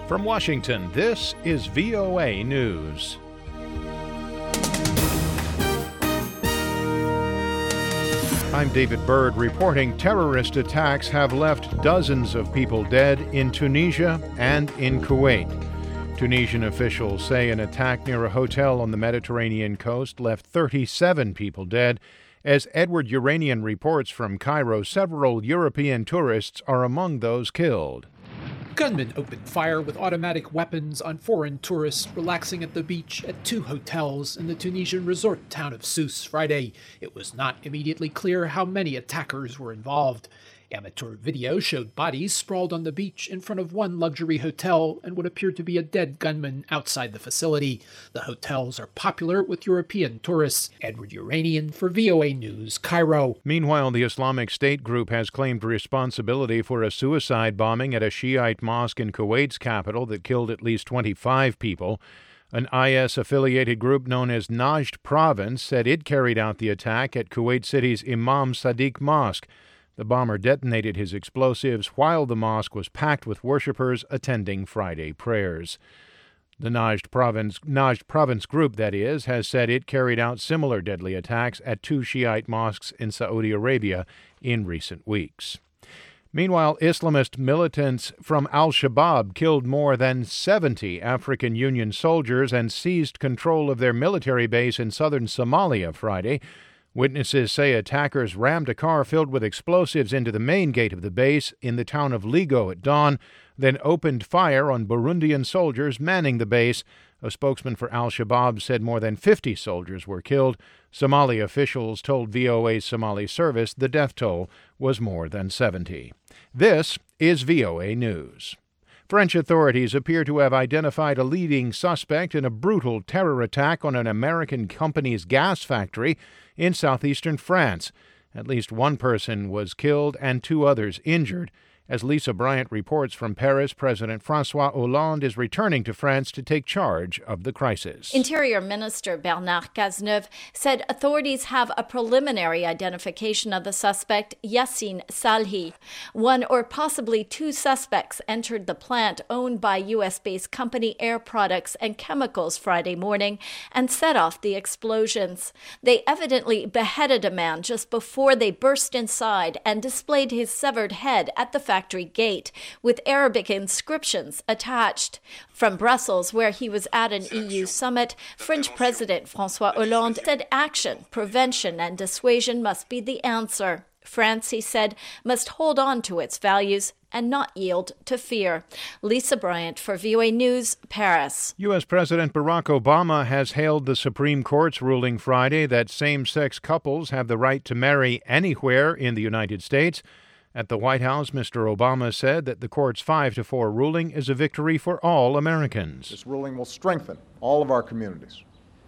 From Washington, this is VOA News. I'm David Byrd reporting terrorist attacks have left dozens of people dead in Tunisia and in Kuwait. Tunisian officials say an attack near a hotel on the Mediterranean coast left 37 people dead. As Edward Uranian reports from Cairo, several European tourists are among those killed. Gunmen opened fire with automatic weapons on foreign tourists relaxing at the beach at two hotels in the Tunisian resort town of Sousse Friday. It was not immediately clear how many attackers were involved. Amateur video showed bodies sprawled on the beach in front of one luxury hotel and what appeared to be a dead gunman outside the facility. The hotels are popular with European tourists. Edward Uranian for VOA News, Cairo. Meanwhile, the Islamic State group has claimed responsibility for a suicide bombing at a Shiite mosque in Kuwait's capital that killed at least 25 people. An IS-affiliated group known as Najd Province said it carried out the attack at Kuwait City's Imam Sadiq Mosque. The bomber detonated his explosives while the mosque was packed with worshippers attending Friday prayers. The Najd Province group, that is, has said it carried out similar deadly attacks at two Shiite mosques in Saudi Arabia in recent weeks. Meanwhile, Islamist militants from al-Shabaab killed more than 70 African Union soldiers and seized control of their military base in southern Somalia Friday. Witnesses say attackers rammed a car filled with explosives into the main gate of the base in the town of Ligo at dawn, then opened fire on Burundian soldiers manning the base. A spokesman for al-Shabaab said more than 50 soldiers were killed. Somali officials told VOA's Somali service the death toll was more than 70. This is VOA News. French authorities appear to have identified a leading suspect in a brutal terror attack on an American company's gas factory in southeastern France. At least one person was killed and two others injured. As Lisa Bryant reports from Paris, President François Hollande is returning to France to take charge of the crisis. Interior Minister Bernard Cazeneuve said authorities have a preliminary identification of the suspect, Yassine Salhi. One or possibly two suspects entered the plant owned by U.S.-based company Air Products and Chemicals Friday morning and set off the explosions. They evidently beheaded a man just before they burst inside and displayed his severed head at the factory gate with Arabic inscriptions attached. From Brussels, where he was at an EU summit, French President François Hollande said action, prevention, and dissuasion must be the answer. France, he said, must hold on to its values and not yield to fear. Lisa Bryant for VOA News, Paris. U.S. President Barack Obama has hailed the Supreme Court's ruling Friday that same-sex couples have the right to marry anywhere in the United States. At the White House, Mr. Obama said that the court's 5-4 ruling is a victory for all Americans. This ruling will strengthen all of our communities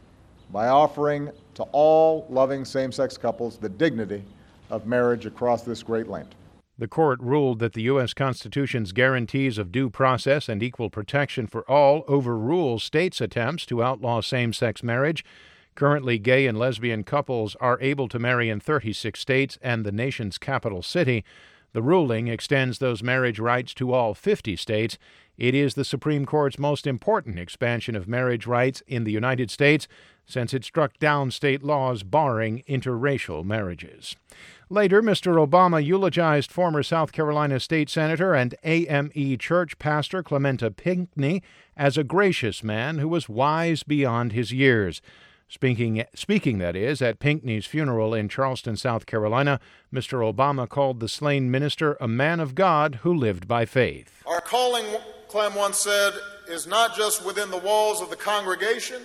by offering to all loving same-sex couples the dignity of marriage across this great land. The court ruled that the U.S. Constitution's guarantees of due process and equal protection for all overrule states' attempts to outlaw same-sex marriage. Currently, gay and lesbian couples are able to marry in 36 states and the nation's capital city. The ruling extends those marriage rights to all 50 states. It is the Supreme Court's most important expansion of marriage rights in the United States since it struck down state laws barring interracial marriages. Later, Mr. Obama eulogized former South Carolina State Senator and AME Church pastor Clementa Pinckney as a gracious man who was wise beyond his years. Speaking, that is, at Pinckney's funeral in Charleston, South Carolina, Mr. Obama called the slain minister a man of God who lived by faith. Our calling, Clem once said, is not just within the walls of the congregation,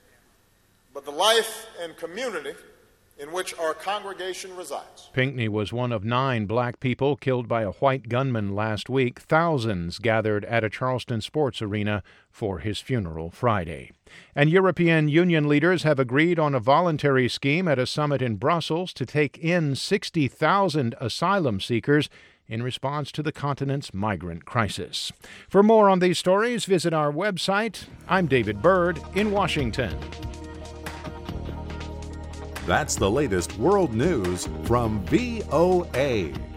but the life and community in which our congregation resides. Pinckney was one of 9 black people killed by a white gunman last week. Thousands gathered at a Charleston sports arena for his funeral Friday. And European Union leaders have agreed on a voluntary scheme at a summit in Brussels to take in 60,000 asylum seekers in response to the continent's migrant crisis. For more on these stories, visit our website. I'm David Byrd in Washington. That's the latest world news from VOA.